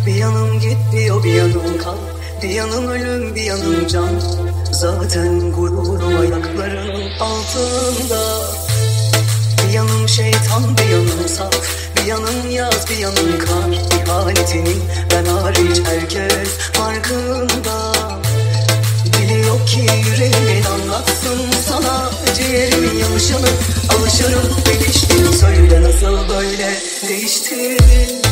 Bir yanım git diyor, bir yanım kal. Bir yanım ölüm, bir yanım can. Zaten gururum ayaklarının altında. Bir yanım şeytan, bir yanım saf. Bir yanım yaz, bir yanım kar. İhanetinin ben hariç herkes farkında. Dili yok ki yüreğimin anlatsın sana. Ciğerimin yanışını alışırım. Değiştin söyle, nasıl böyle değiştin?